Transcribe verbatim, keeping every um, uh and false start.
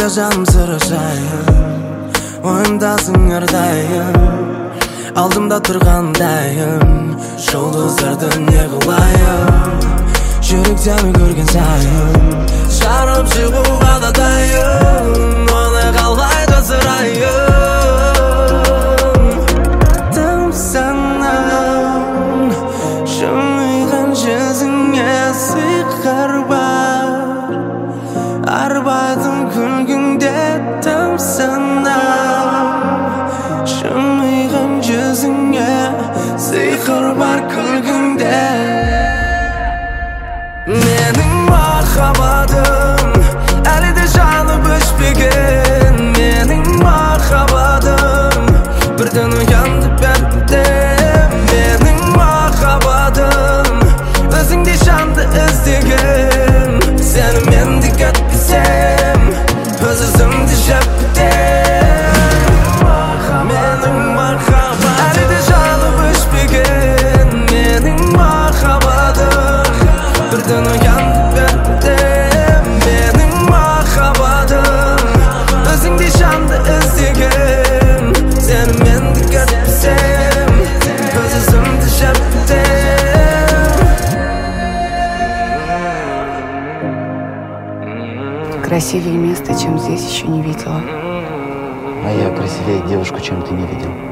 жаным сұрашайын, ойымдасың әрдайым, алдымда тұрғандайым, жұлдыздарды не қылайын, жүрек сені көрген сайын, жарып шығуға да дайын, оны қалай жасырайын. Тым санаң жымиған жүзіңе сиқыр бар, арбадым күлгіңде. Тым санаң жымиған жүзіңе сиқыр бар күлгіңде. Менің махаббатым әлі де жанып өшпеген, менің махаббатым бірден оянды бәрінде. Менің махаббатым өзіңдей жанды іздеген, сені мен де кетпесем өз өзімді жеп бітем. Менің махаббатым әлі де жанып өшпеген, менің махаббатым бірден оянды бәрінде. Менің махаббатым өзіңдей жанды іздеген, сені мен де кетпесем өз өзімді жеп бітем. Красивее места, чем здесь, еще не видела. А я красивее девушку, чем ты не видел.